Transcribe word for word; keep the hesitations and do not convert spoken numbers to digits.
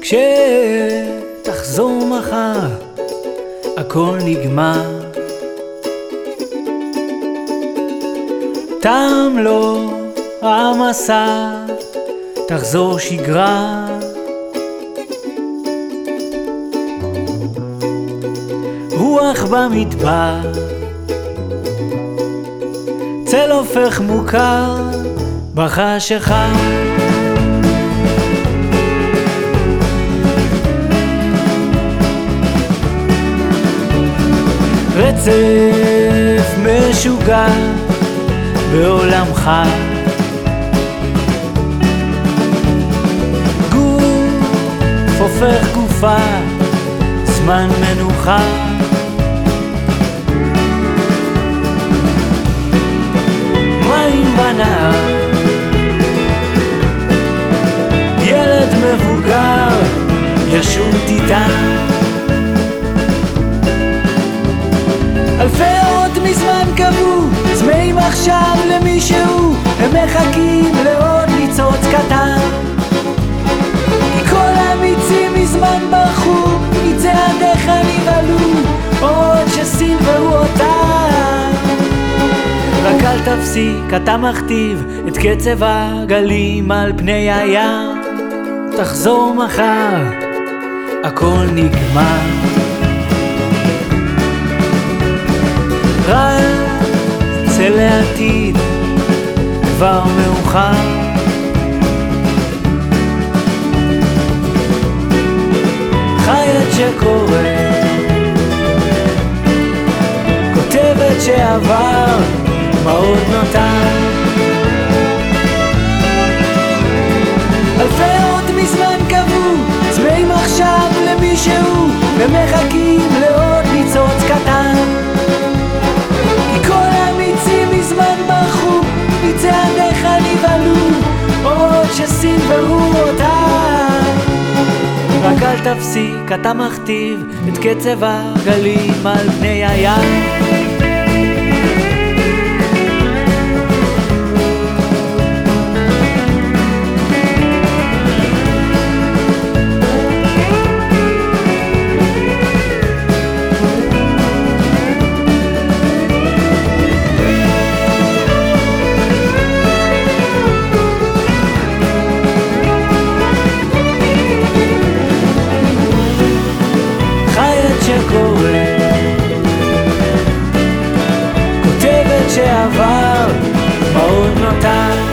כשתחזור מחר הכל נגמר, תם לו המסע, תחזור שגרה. רוח במדבר, צל הופך מוכר בחשיכה. רצף משוגע בעולמך, גוף הופך גופה, זמן מנוחה. מים בנהר, ילד מבוגר ישוט איתה. אלפי עוד מזמן קבעו צמאים עכשיו למישהו, הם מחכים לעוד ניצוץ קטן, כי כל המיצים מזמן ברחו, מצעדיך נבהלו עוד שסינברו אותם. רק אל תפסיק, אתה מכתיב את קצב הגלים על פני הים. תחזור מחר, הכל נגמר. רץ אל העתיד, כבר מאוחר. חי את שקורה, כותב את שעבר, מה עוד נותר? אלפי עוד מזמן קבעו צמאים עכשיו למישהו, ומחכים לעוד ניצוץ קטן, כי כל המיצים מזמן ברחו, מצעדיך נבהלו עוד שסינברו אותם. רק אל תפסיק, אתה מכתיב את קצב הגלים על פני הים. שקורה, כותבת שעבר, מה עוד נותר?